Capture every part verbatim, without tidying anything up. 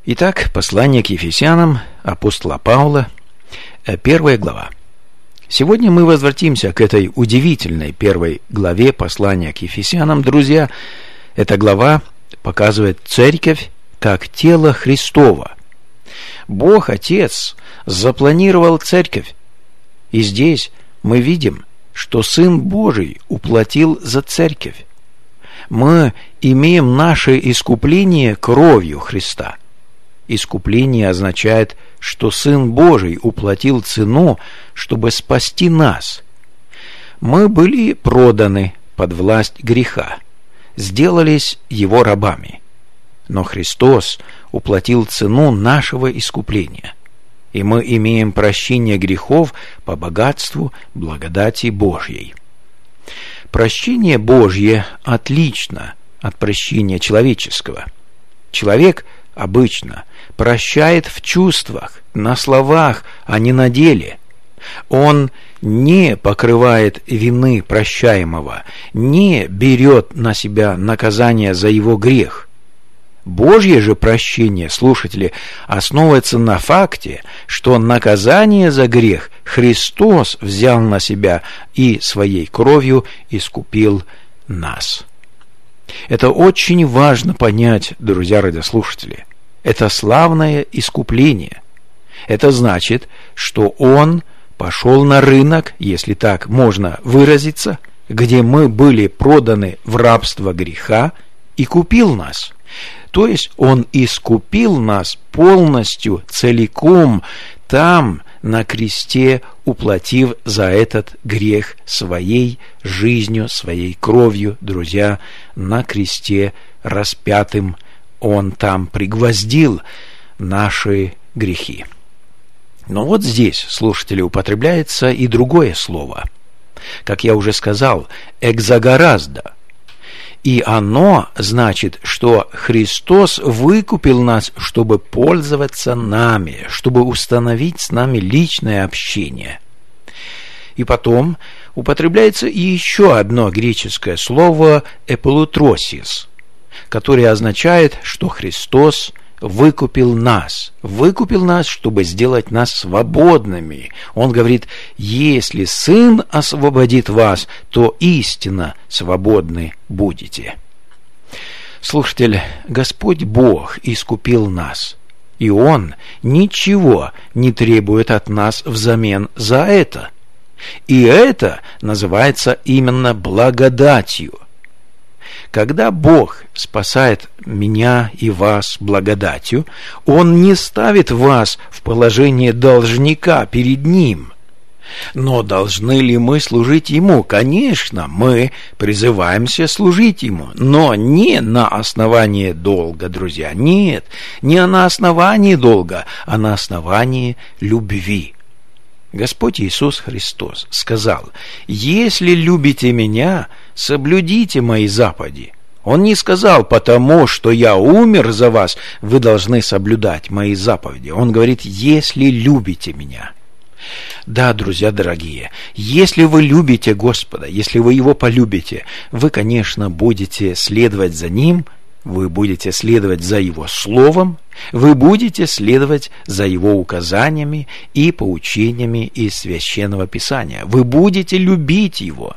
Итак, послание к Ефесянам апостола Павла, первая глава. Сегодня мы возвратимся к этой удивительной первой главе послания к Ефесянам. Друзья, эта глава показывает церковь как тело Христово. Бог Отец запланировал церковь, и здесь мы видим, что Сын Божий уплатил за церковь. Мы имеем наше искупление кровью Христа. Искупление означает, что Сын Божий уплатил цену, чтобы спасти нас. Мы были проданы под власть греха, сделались его рабами. Но Христос уплатил цену нашего искупления, и мы имеем прощение грехов по богатству благодати Божьей. Прощение Божье отлично от прощения человеческого. Человек обычно прощает в чувствах, на словах, а не на деле. Он не покрывает вины прощаемого, не берет на себя наказание за его грех. Божье же прощение, слушатели, основывается на факте, что наказание за грех Христос взял на себя и своей кровью искупил нас. Это очень важно понять, друзья радиослушатели. Это славное искупление. Это значит, что Он пошел на рынок, если так можно выразиться, где мы были проданы в рабство греха, и купил нас. То есть Он искупил нас полностью, целиком, там, на кресте, уплатив за этот грех своей жизнью, своей кровью. Друзья, на кресте распятым Он там пригвоздил наши грехи. Но вот здесь, слушатели, употребляется и другое слово. Как я уже сказал, экзогоразда. И оно значит, что Христос выкупил нас, чтобы пользоваться нами, чтобы установить с нами личное общение. И потом употребляется и еще одно греческое слово «эполутросис», которое означает, что Христос выкупил нас, выкупил нас, чтобы сделать нас свободными. Он говорит: если Сын освободит вас, то истинно свободны будете. Слушатель, Господь Бог искупил нас, и Он ничего не требует от нас взамен за это. И это называется именно благодатью. Когда Бог спасает меня и вас благодатью, Он не ставит вас в положение должника перед Ним. Но должны ли мы служить Ему? Конечно, мы призываемся служить Ему, но не на основании долга, друзья. Нет, не на основании долга, а на основании любви. Господь Иисус Христос сказал: «Если любите Меня, соблюдите Мои заповеди». Он не сказал: «Потому что Я умер за вас, вы должны соблюдать Мои заповеди». Он говорит: «Если любите Меня». Да, друзья дорогие, если вы любите Господа, если вы Его полюбите, вы, конечно, будете следовать за Ним, вы будете следовать за Его Словом, вы будете следовать за Его указаниями и поучениями из Священного Писания. Вы будете любить Его.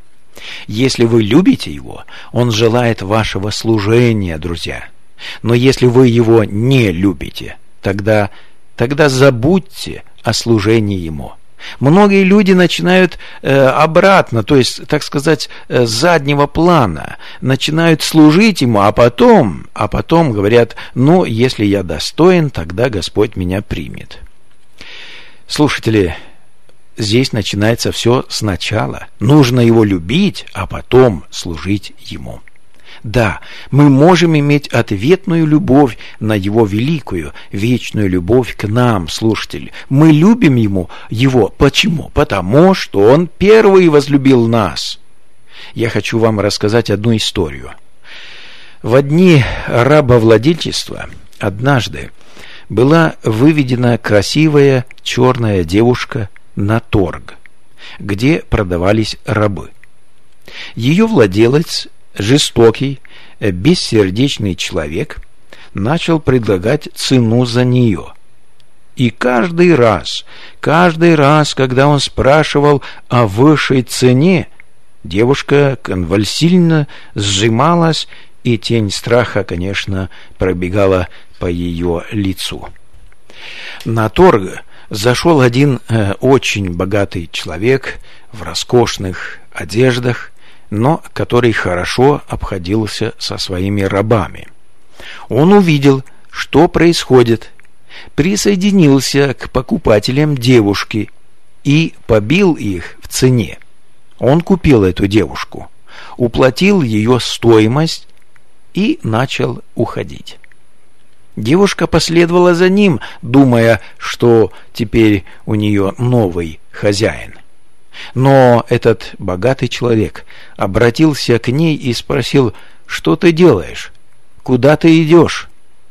Если вы любите Его, Он желает вашего служения, друзья. Но если вы Его не любите, тогда, тогда забудьте о служении Ему. Многие люди начинают э, обратно, то есть, так сказать, э, с заднего плана, начинают служить Ему, а потом, а потом говорят: ну, если я достоин, тогда Господь меня примет. Слушатели, здесь начинается все сначала. Нужно Его любить, а потом служить Ему. Да, мы можем иметь ответную любовь на Его великую, вечную любовь к нам, слушатели. Мы любим Ему, Его. Почему? Потому что Он первый возлюбил нас. Я хочу вам рассказать одну историю. В дни рабовладельчества однажды была выведена красивая черная девушка на торг, где продавались рабы. Ее владелец, жестокий, бессердечный человек, начал предлагать цену за нее. И каждый раз, каждый раз, когда он спрашивал о высшей цене, девушка конвульсивно сжималась, и тень страха, конечно, пробегала по ее лицу. На торг зашел один э, очень богатый человек в роскошных одеждах, но который хорошо обходился со своими рабами. Он увидел, что происходит, присоединился к покупателям девушки и побил их в цене. Он купил эту девушку, уплатил ее стоимость и начал уходить. Девушка последовала за ним, думая, что теперь у нее новый хозяин. Но этот богатый человек обратился к ней и спросил: «Что ты делаешь? Куда ты идешь?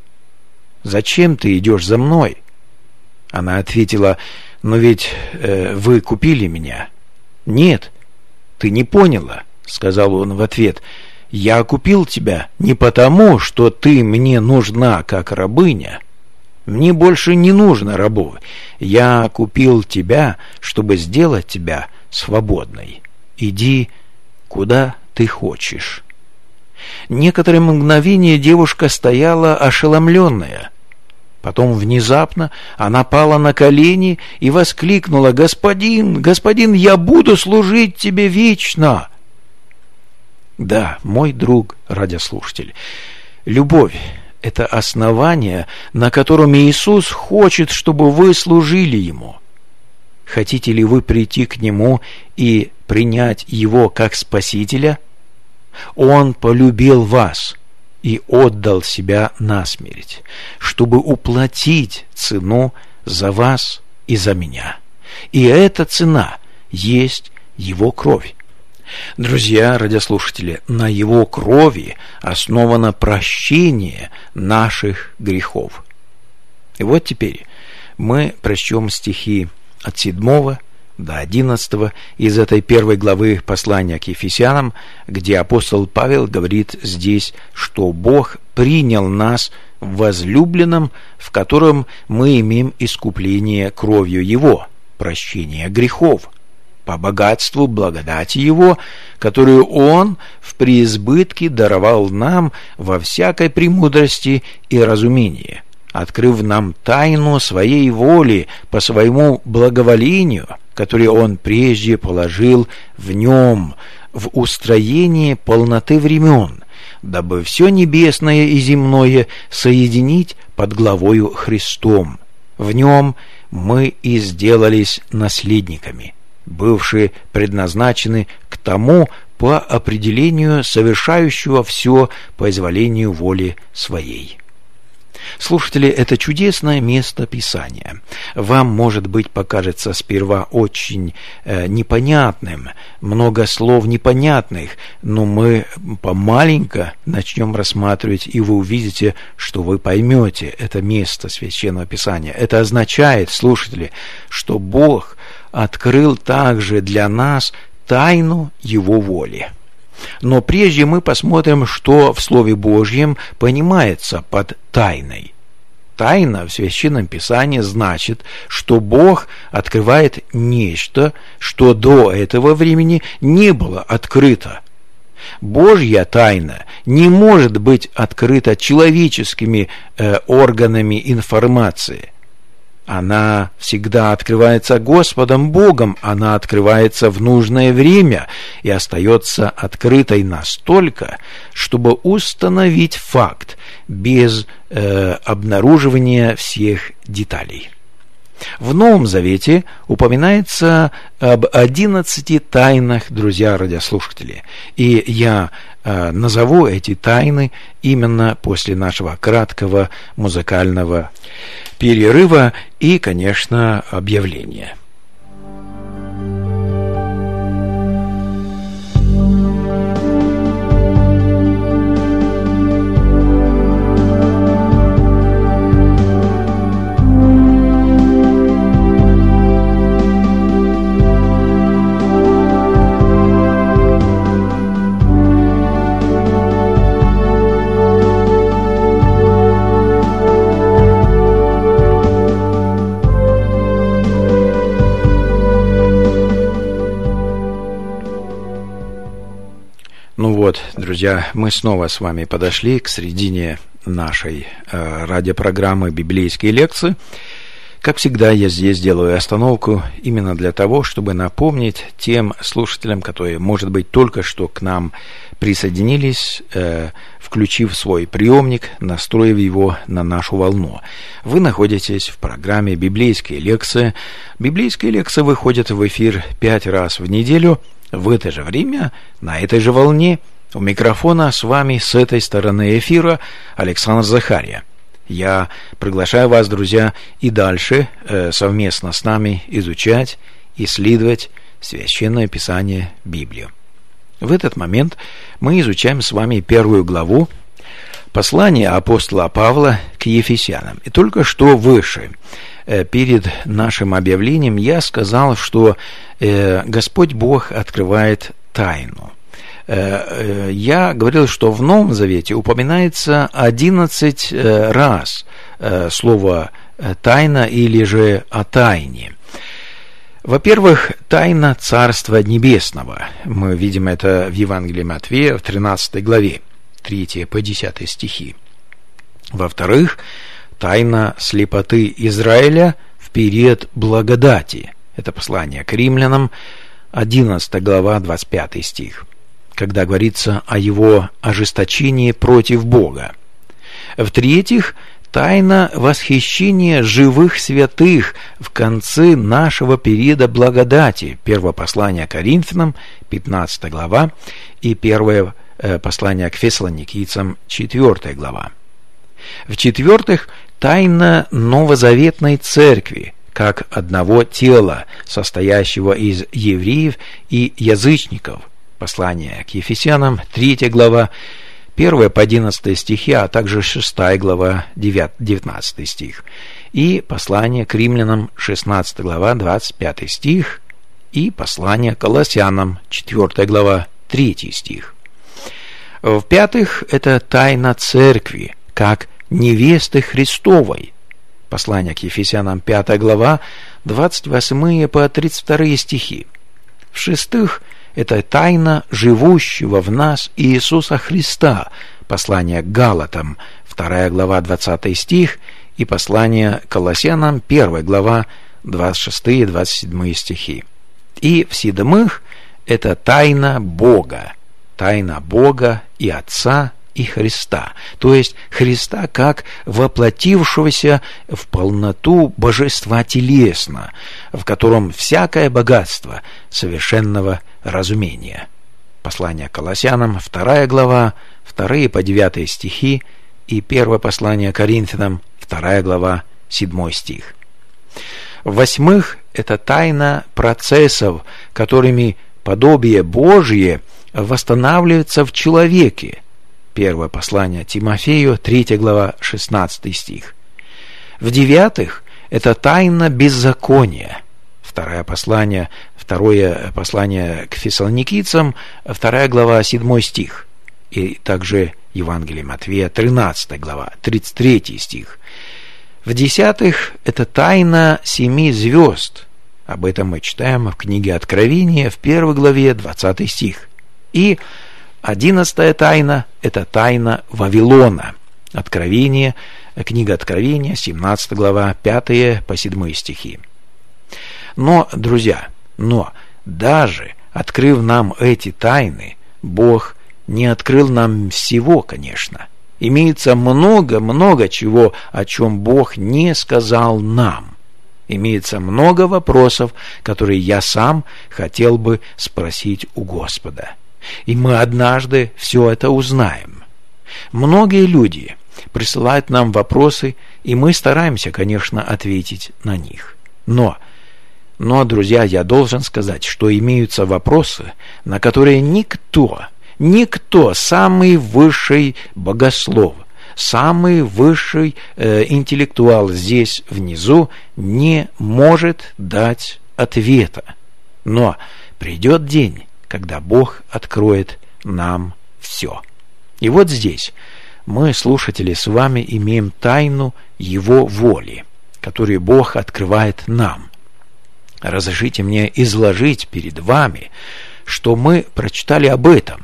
Зачем ты идешь за мной?» Она ответила: «Но ведь э, вы купили меня». «Нет, ты не поняла», — сказал он в ответ. «Я купил тебя не потому, что ты мне нужна как рабыня. Мне больше не нужно рабов. Я купил тебя, чтобы сделать тебя свободной. Иди, куда ты хочешь». Некоторое мгновение девушка стояла ошеломленная. Потом внезапно она пала на колени и воскликнула: «Господин, господин, я буду служить тебе вечно!» Да, мой друг радиослушатель, любовь — это основание, на котором Иисус хочет, чтобы вы служили Ему. Хотите ли вы прийти к Нему и принять Его как Спасителя? Он полюбил вас и отдал себя насмерть, чтобы уплатить цену за вас и за меня. И эта цена есть Его кровь. Друзья, радиослушатели, на Его крови основано прощение наших грехов. И вот теперь мы прочтем стихи от седьмого до одиннадцатого из этой первой главы послания к Ефесянам, где апостол Павел говорит здесь, что Бог принял нас в возлюбленном, в котором мы имеем искупление кровью Его, прощение грехов, по богатству благодати Его, которую Он в преизбытке даровал нам во всякой премудрости и разумении, открыв нам тайну Своей воли по Своему благоволению, которое Он прежде положил в Нем, в устроении полноты времен, дабы все небесное и земное соединить под главою Христом. В Нем мы и сделались наследниками, бывшие предназначены к тому по определению совершающего все по изволению воли Своей. Слушатели, это чудесное место Писания. Вам, может быть, покажется сперва очень э, непонятным, много слов непонятных, но мы помаленько начнем рассматривать, и вы увидите, что вы поймете это место Священного Писания. Это означает, слушатели, что Бог открыл также для нас тайну Его воли. Но прежде мы посмотрим, что в Слове Божьем понимается под тайной. Тайна в Священном Писании значит, что Бог открывает нечто, что до этого времени не было открыто. Божья тайна не может быть открыта человеческими э, органами информации. Она всегда открывается Господом Богом, она открывается в нужное время и остается открытой настолько, чтобы установить факт без э, обнаруживания всех деталей. В Новом Завете упоминается об одиннадцати тайнах, друзья радиослушатели, и я э, назову эти тайны именно после нашего краткого музыкального перерыва и, конечно, объявления. вот, друзья, мы снова с вами подошли к середине нашей э, радиопрограммы «Библейские лекции». Как всегда, я здесь делаю остановку именно для того, чтобы напомнить тем слушателям, которые, может быть, только что к нам присоединились, э, включив свой приемник, настроив его на нашу волну. Вы находитесь в программе «Библейские лекции». Библейские лекции выходят в эфир пять раз в неделю. В это же время, на этой же волне, у микрофона с вами с этой стороны эфира Александр Захария. Я приглашаю вас, друзья, и дальше э, совместно с нами изучать, исследовать Священное Писание, Библию. В этот момент мы изучаем с вами первую главу послания апостола Павла к Ефесянам. И только что выше, э, перед нашим объявлением, я сказал, что э, Господь Бог открывает тайну. Я говорил, что в Новом Завете упоминается одиннадцать раз слово «тайна» или же «о тайне». Во-первых, тайна Царства Небесного. Мы видим это в Евангелии Матфея в тринадцатой главе, третьего по десятый стихи. Во-вторых, тайна слепоты Израиля в период благодати. Это послание к римлянам, одиннадцатая глава, двадцать пятый стих, когда говорится о его ожесточении против Бога. В-третьих, тайна восхищения живых святых в конце нашего периода благодати. Первое послание к Коринфянам, пятнадцатая глава, и первое послание к Фессалоникийцам, четвёртая глава. В-четвертых, тайна новозаветной церкви, как одного тела, состоящего из евреев и язычников. Послание к Ефесянам, третья глава, первая по одиннадцатый стихи, а также шестая глава, девятнадцатый стих. И послание к римлянам, шестнадцатая глава, двадцать пятый стих. И послание к Колоссянам, четвёртая глава, третий стих. В-пятых, это тайна церкви, как невесты Христовой. Послание к Ефесянам, пятая глава, двадцать восьмые по тридцать вторые стихи. В-шестых, это тайна живущего в нас Иисуса Христа. Послание к Галатам, вторая глава, двадцатый стих, и послание к Колоссянам, первая глава, двадцать шестые и двадцать седьмые стихи. И в-седьмых, это тайна Бога. Тайна Бога и Отца, и Христа, то есть Христа как воплотившегося в полноту божества телесно, в котором всякое богатство совершенного разумения. Послание к Колоссянам, вторая глава, вторые по девятые стихи, и первое послание к Коринфянам, вторая глава, седьмой стих. В-восьмых, это тайна процессов, которыми подобие Божие восстанавливается в человеке. Первое послание Тимофею, третья глава, шестнадцатый стих. В-девятых, это тайна беззакония. Второе послание, второе послание к Фессалоникийцам, вторая глава, седьмой стих. И также Евангелие Матфея, тринадцатая глава, тридцать третий стих. В-десятых, это тайна семи звезд. Об этом мы читаем в книге Откровения, в первой главе, двадцатый стих. И одиннадцатая тайна – это тайна Вавилона. Откровение, книга Откровения, семнадцатая глава, пятые по седьмые стихи. Но, друзья, но даже открыв нам эти тайны, Бог не открыл нам всего, конечно. Имеется много-много чего, о чем Бог не сказал нам. Имеется много вопросов, которые я сам хотел бы спросить у Господа. И мы однажды все это узнаем. Многие люди присылают нам вопросы, и мы стараемся, конечно, ответить на них. Но, но, друзья, я должен сказать, что имеются вопросы, на которые никто, никто, самый высший богослов, самый высший э, интеллектуал здесь внизу не может дать ответа. Но придет день, когда Бог откроет нам все. И вот здесь мы, слушатели, с вами имеем тайну Его воли, которую Бог открывает нам. Разрешите мне изложить перед вами, что мы прочитали об этом.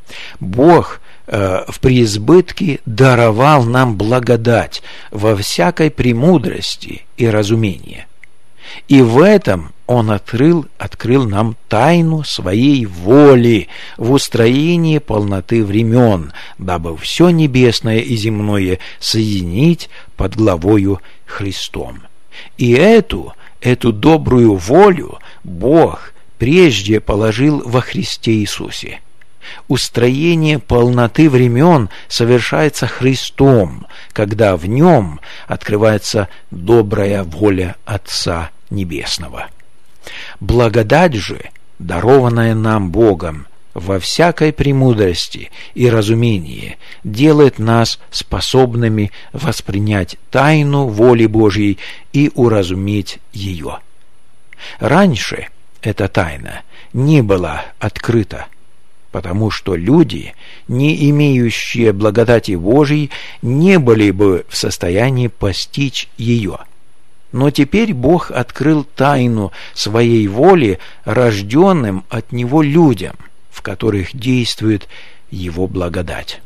Бог э, в преизбытке даровал нам благодать во всякой премудрости и разумении. И в этом Он открыл, открыл нам тайну Своей воли в устроении полноты времен, дабы все небесное и земное соединить под главою Христом. И эту, эту добрую волю Бог прежде положил во Христе Иисусе. Устроение полноты времен совершается Христом, когда в Нем открывается добрая воля Отца Небесного. Благодать же, дарованная нам Богом во всякой премудрости и разумении, делает нас способными воспринять тайну воли Божьей и уразуметь ее. Раньше эта тайна не была открыта, потому что люди, не имеющие благодати Божией, не были бы в состоянии постичь ее. Но теперь Бог открыл тайну Своей воли рожденным от Него людям, в которых действует Его благодать.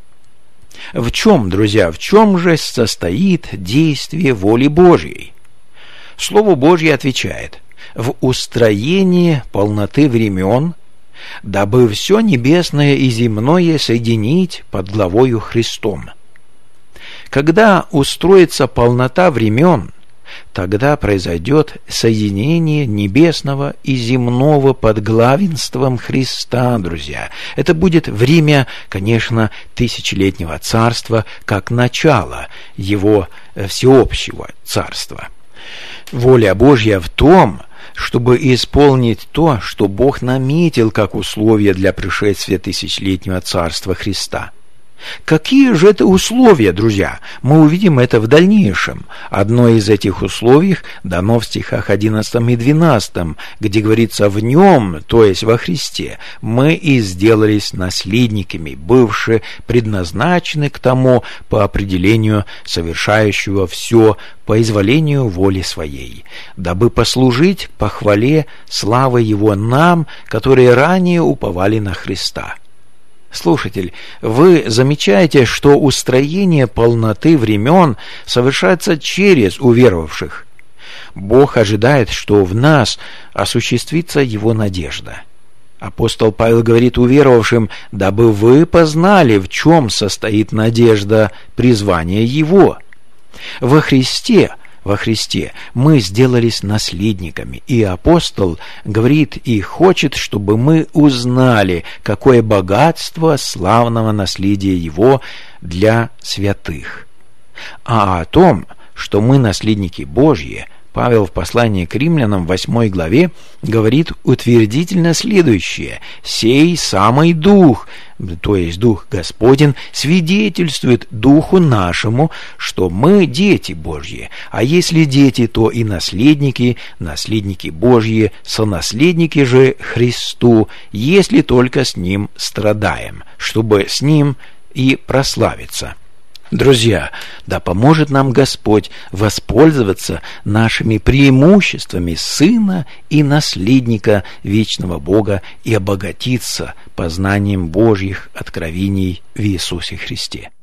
В чем, друзья, в чем же состоит действие воли Божьей? Слово Божье отвечает: в устроении полноты времен, дабы все небесное и земное соединить под главою Христом. Когда устроится полнота времен, тогда произойдет соединение небесного и земного под главенством Христа, друзья. Это будет время, конечно, тысячелетнего царства, как начало его всеобщего царства. Воля Божья в том, чтобы исполнить то, что Бог наметил как условие для пришествия тысячелетнего царства Христа. Какие же это условия, друзья? Мы увидим это в дальнейшем. Одно из этих условий дано в стихах одиннадцатом и двенадцатом, где говорится: «В Нем, то есть во Христе, мы и сделались наследниками, бывшие предназначены к тому по определению совершающего все по изволению воли Своей, дабы послужить похвале славы Его нам, которые ранее уповали на Христа». Слушатель, вы замечаете, что устроение полноты времен совершается через уверовавших. Бог ожидает, что в нас осуществится Его надежда. Апостол Павел говорит уверовавшим: «Дабы вы познали, в чем состоит надежда призвания Его». Во Христе Во Христе мы сделались наследниками, и апостол говорит и хочет, чтобы мы узнали, какое богатство славного наследия Его для святых. А о том, что мы наследники Божьи, Павел в послании к римлянам в восьмой главе говорит утвердительно следующее: «Сей самый Дух, то есть Дух Господень, свидетельствует Духу нашему, что мы дети Божьи, а если дети, то и наследники, наследники Божьи, сонаследники же Христу, если только с Ним страдаем, чтобы с Ним и прославиться». Друзья, да поможет нам Господь воспользоваться нашими преимуществами Сына и наследника вечного Бога и обогатиться познанием Божьих откровений в Иисусе Христе.